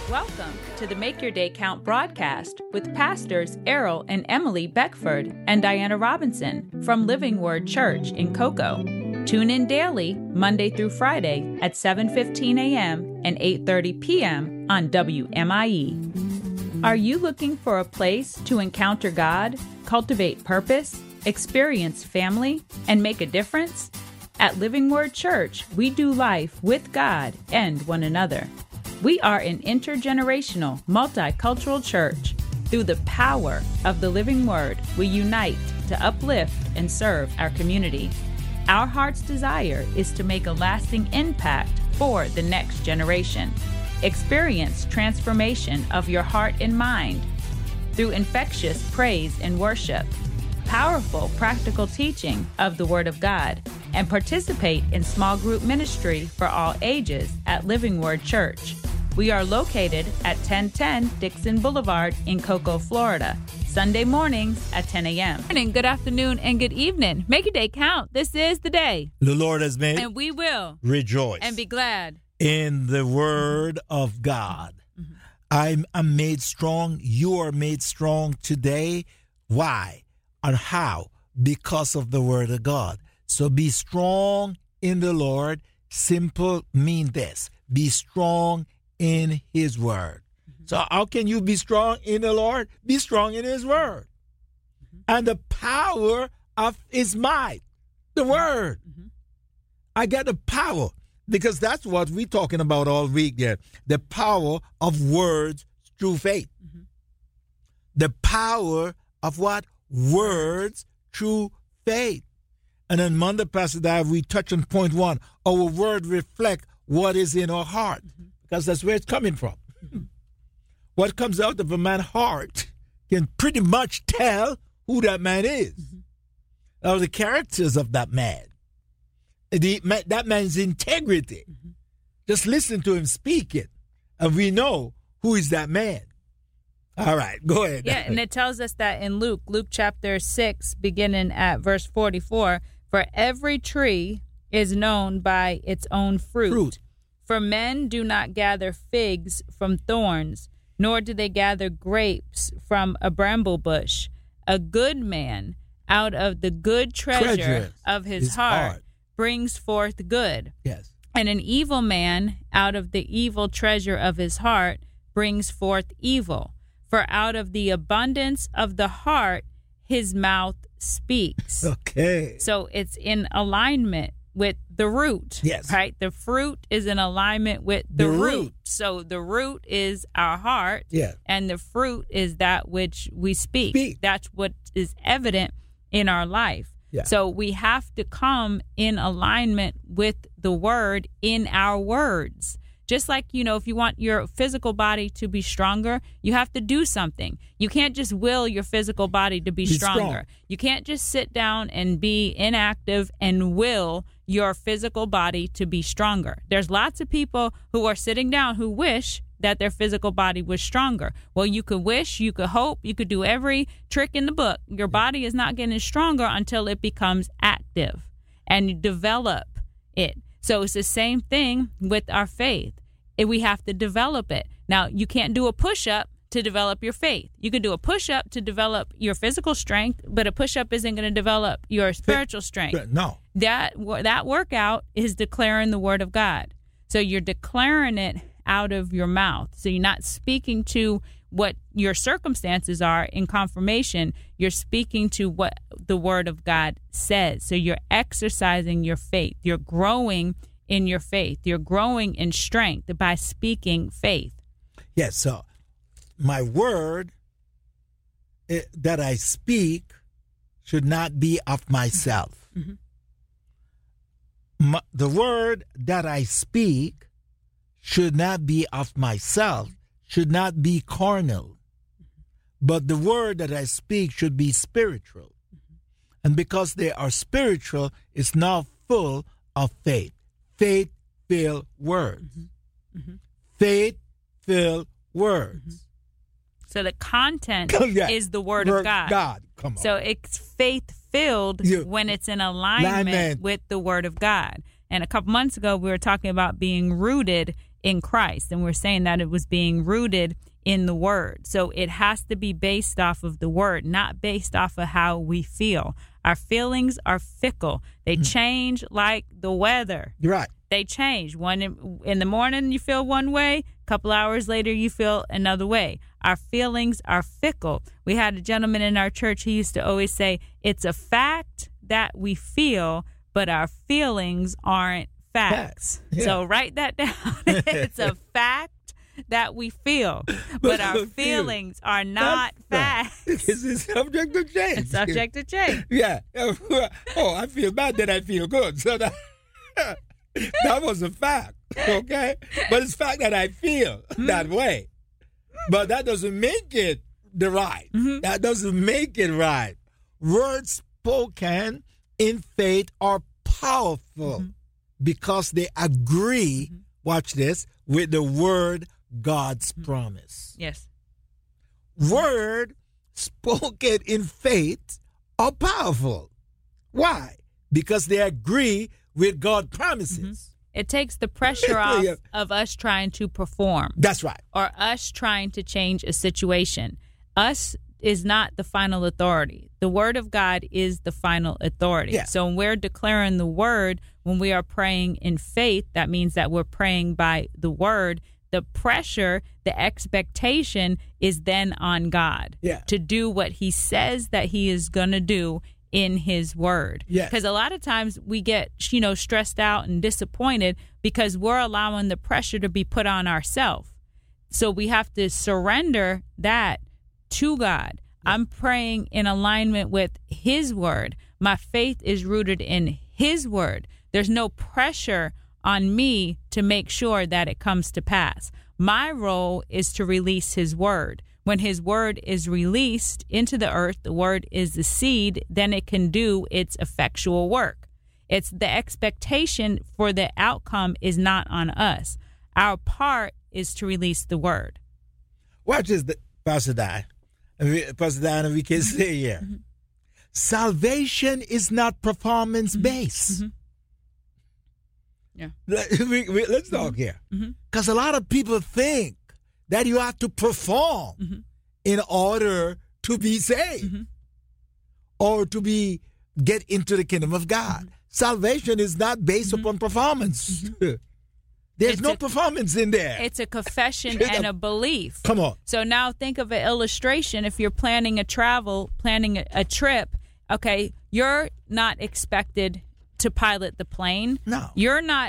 Welcome to the Make Your Day Count broadcast with pastors Errol and Emily Beckford and Diana Robinson from Living Word Church in Cocoa. Tune in daily, Monday through Friday at 7:15 a.m. and 8:30 p.m. on WMIE. Are you looking for a place to encounter God, cultivate purpose, experience family, and make a difference? At Living Word Church, we do life with God and one another. We are an intergenerational, multicultural church. Through the power of the living word, we unite to uplift and serve our community. Our heart's desire is to make a lasting impact for the next generation. Experience transformation of your heart and mind through infectious praise and worship, powerful practical teaching of the Word of God, and participate in small group ministry for all ages at Living Word Church. We are located at 1010 Dixon Boulevard in Cocoa, Florida, Sunday mornings at 10 a.m. Good afternoon and good evening. Make your day count. This is the day the Lord has made, and we will rejoice and be glad in the Word of God. I'm made strong. You are made strong today. Why and how? Because of the Word of God. So be strong in the Lord. Simple mean this. Be strong in His Word. So how can you be strong in the Lord? Be strong in His Word. And the power of His might. The Word. I got the power. Because that's what we're talking about all week there. The power of words through faith. The power of what? Words through faith. And then Monday, Pastor Dave, we touch on point one. Our word reflect what is in our heart. Because that's where it's coming from. What comes out of a man's heart can pretty much tell who that man is. Or the characters of that man. That man's integrity. Just listen to him speak it. And we know who is that man. All right, go ahead. Yeah, and it tells us that in Luke chapter 6, beginning at verse 44, for every tree is known by its own fruit. For men do not gather figs from thorns, nor do they gather grapes from a bramble bush. A good man out of the good treasure of his heart brings forth good. Yes. And an evil man out of the evil treasure of his heart brings forth evil. For out of the abundance of the heart, his mouth speaks. Okay. So it's in alignment with the root. Yes. Right? The fruit is in alignment with the root. So the root is our heart. Yeah. And the fruit is that which we speak. That's what is evident in our life. Yeah. So we have to come in alignment with the word in our words. Just like, if you want your physical body to be stronger, you have to do something. You can't just will your physical body to be stronger. You can't just sit down and be inactive and will your physical body to be stronger. There's lots of people who are sitting down who wish that their physical body was stronger. Well, you could wish, you could hope, you could do every trick in the book. Your body is not getting stronger until it becomes active and you develop it. So it's the same thing with our faith. We have to develop it. Now, you can't do a push-up to develop your faith. You can do a push-up to develop your physical strength, but a push-up isn't going to develop your spiritual strength. No. That workout is declaring the word of God. So you're declaring it out of your mouth. So you're not speaking to what your circumstances are in confirmation. You're speaking to what the word of God says. So you're exercising your faith. You're growing in your faith. You're growing in strength by speaking faith. Yes, so my word that I speak should not be of myself. The word that I speak should not be of myself, should not be carnal. But the word that I speak should be spiritual. And because they are spiritual, it's now full of faith. Faith-filled words. Faith-filled words. So the content is the word of God. Come on. So it's faith-filled when it's in alignment with the word of God. And a couple months ago, we were talking about being rooted in Christ. And we're saying that it was being rooted in the word. So it has to be based off of the word, not based off of how we feel. Our feelings are fickle. They change like the weather. You're right. They change. One in the morning you feel one way, a couple hours later you feel another way. Our feelings are fickle. We had a gentleman in our church, he used to always say, it's a fact that we feel, but our feelings aren't facts. Yeah. So write that down. It's a fact that we feel, but our feelings are not facts. It's subject to change. It's subject to change. Yeah. Oh, I feel bad, then I feel good. So that was a fact, okay? But it's fact that I feel that way. But that doesn't make it the right. That doesn't make it right. Words spoken in faith are powerful because they agree, watch this, with the word God's promise. Yes. Word spoken in faith are powerful. Why? Because they agree with God's promises. It takes the pressure off of us trying to perform. That's right. Or us trying to change a situation. Us is not the final authority. The word of God is the final authority. Yeah. So when we're declaring the word, when we are praying in faith, that means that we're praying by the word. The pressure, the expectation is then on God to do what he says that he is going to do in his word. Because a lot of times we get, stressed out and disappointed because we're allowing the pressure to be put on ourselves. So we have to surrender that to God. I'm praying in alignment with his word. My faith is rooted in his word. There's no pressure on me to make sure that it comes to pass. My role is to release his word. When his word is released into the earth, the word is the seed, then it can do its effectual work. It's the expectation for the outcome is not on us. Our part is to release the word. Watch this, Pastor Diana. Pastor Diana, we can say here. Salvation is not performance-based. Yeah. Let's talk here. Because a lot of people think that you have to perform in order to be saved or to get into the kingdom of God. Salvation is not based upon performance. There's no performance in there. It's a confession and a belief. Come on. So now think of an illustration. If you're planning a trip, okay, you're not expected to pilot the plane. No. You're not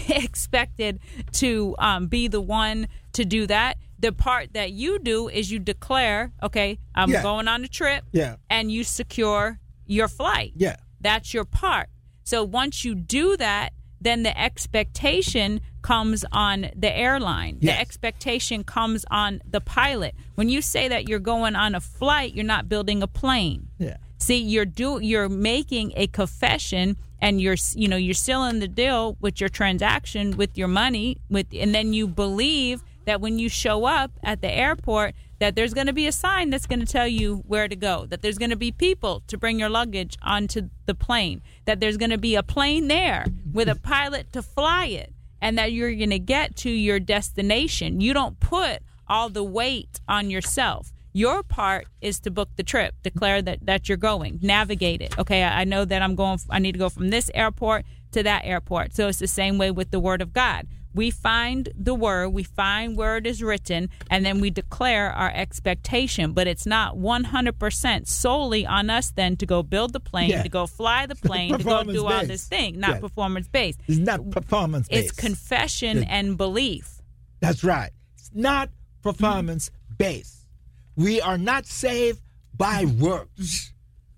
expected to be the one to do that. The part that you do is you declare, okay, I'm going on a trip, and you secure your flight. Yeah. That's your part. So once you do that, then the expectation comes on the airline. Yes. The expectation comes on the pilot. When you say that you're going on a flight, you're not building a plane. Yeah. See, you're making a confession, and you're sealing the deal with your transaction, with your money, and then you believe that when you show up at the airport, that there's going to be a sign that's going to tell you where to go, that there's going to be people to bring your luggage onto the plane, that there's going to be a plane there with a pilot to fly it, and that you're going to get to your destination. You don't put all the weight on yourself. Your part is to book the trip, declare that you're going, navigate it. Okay, I know that I need to go from this airport to that airport. So it's the same way with the word of God. We find the word, we find where it is written, and then we declare our expectation. But it's not 100% solely on us then to go build the plane, to go fly the plane, to go do all this thing, not performance-based. It's not performance-based. It's confession and belief. That's right. It's not performance-based. We are not saved by works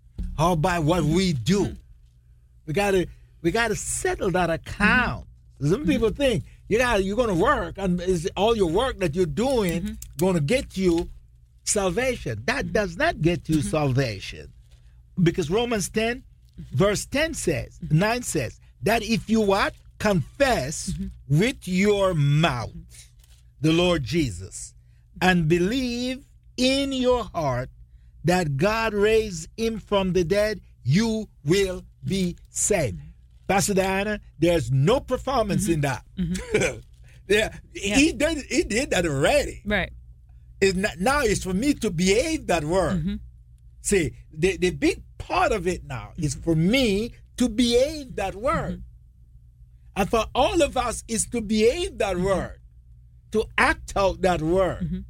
or by what we do. We gotta settle that account. Some people think you're going to work, and is all your work that you're doing going to get you salvation. That does not get you salvation, because Romans 10, verse 9 says that if you confess with your mouth the Lord Jesus and believe in your heart that God raised him from the dead, you will be saved. Pastor Diana, there's no performance in that. Yeah. He did that already. Right. Now it's for me to behave that word. Mm-hmm. See, the big part of it now is for me to behave that word. Mm-hmm. And for all of us is to behave that word, to act out that word. Mm-hmm.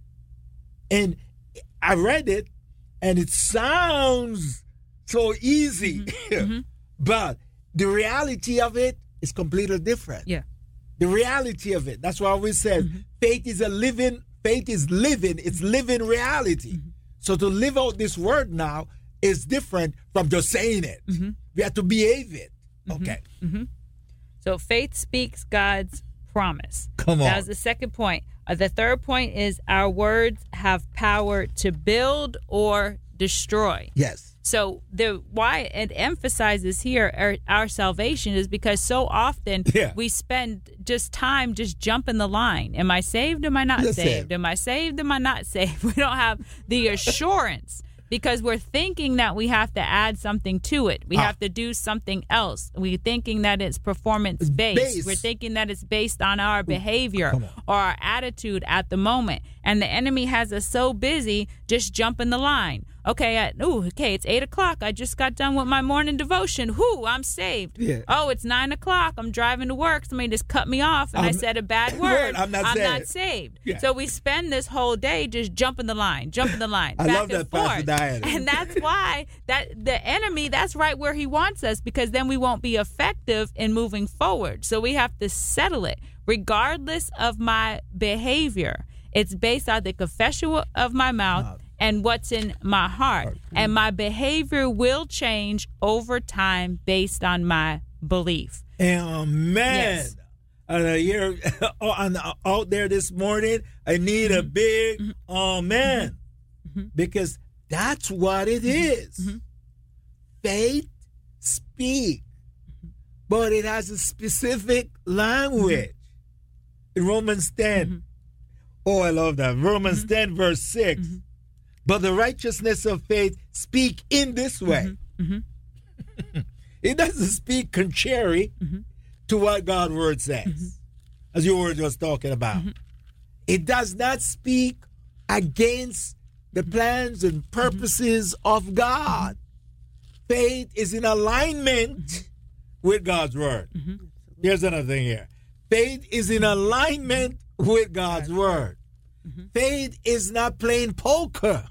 And I read it, and it sounds so easy. Mm-hmm. But the reality of it is completely different. Yeah. The reality of it. That's why we said faith is living, it's living reality. Mm-hmm. So to live out this word now is different from just saying it. Mm-hmm. We have to behave it. Mm-hmm. Okay. Mm-hmm. So faith speaks God's promise. Come on. That was the second point. The third point is our words have power to build or destroy. Yes. So why it emphasizes here our salvation is because so often we spend just time just jumping the line. Am I saved? Am I not saved? Am I saved? Am I not saved? We don't have the assurance because we're thinking that we have to add something to it. We have to do something else. We're thinking that it's performance based. We're thinking that it's based on our behavior or our attitude at the moment. And the enemy has us so busy just jumping the line. Okay, it's 8 o'clock. I just got done with my morning devotion. I'm saved. Yeah. Oh, it's 9 o'clock. I'm driving to work. Somebody just cut me off and I said a bad word. I'm not saved. Yeah. So we spend this whole day just jumping the line. I love that, Pastor Diana. And that's why that the enemy, that's right where he wants us, because then we won't be effective in moving forward. So we have to settle it. Regardless of my behavior, it's based on the confession of my mouth and what's in my heart. And my behavior will change over time based on my belief. Amen. Yes. Here out there this morning, I need a big amen. Because that's what it is. Faith speaks, but it has a specific language. In Romans 10. Oh, I love that. Romans 10, verse 6. But the righteousness of faith speak in this way. It doesn't speak contrary to what God's word says, as you were just talking about. It does not speak against the plans and purposes of God. Faith is in alignment with God's word. Here's another thing here. Faith is in alignment with God's word. Faith is not playing poker.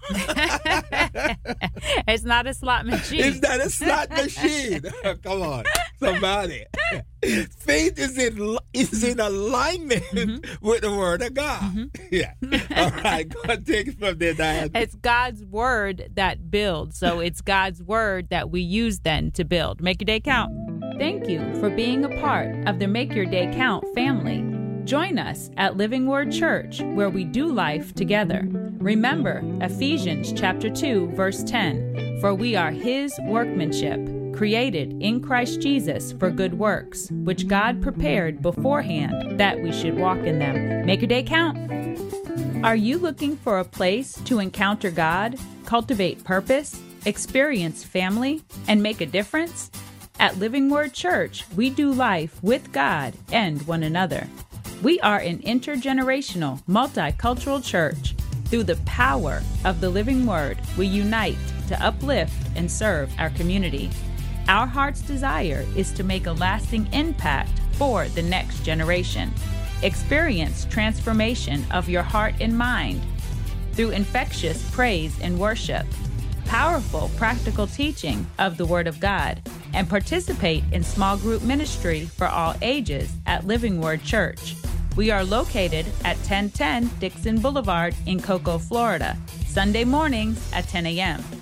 It's not a slot machine. It's not a slot machine. Come on, somebody. Faith is in alignment with the word of God. Yeah. All right, go and take it from there, Diane. It's God's word that builds. So it's God's word that we use then to build. Make your day count. Thank you for being a part of the Make Your Day Count family. Join us at Living Word Church, where we do life together. Remember Ephesians chapter 2, verse 10, for we are His workmanship, created in Christ Jesus for good works, which God prepared beforehand that we should walk in them. Make your day count. Are you looking for a place to encounter God, cultivate purpose, experience family, and make a difference? At Living Word Church, we do life with God and one another. We are an intergenerational, multicultural church. Through the power of the living word, we unite to uplift and serve our community. Our heart's desire is to make a lasting impact for the next generation. Experience transformation of your heart and mind through infectious praise and worship, powerful practical teaching of the Word of God, and participate in small group ministry for all ages at Living Word Church. We are located at 1010 Dixon Boulevard in Cocoa, Florida, Sunday mornings at 10 a.m.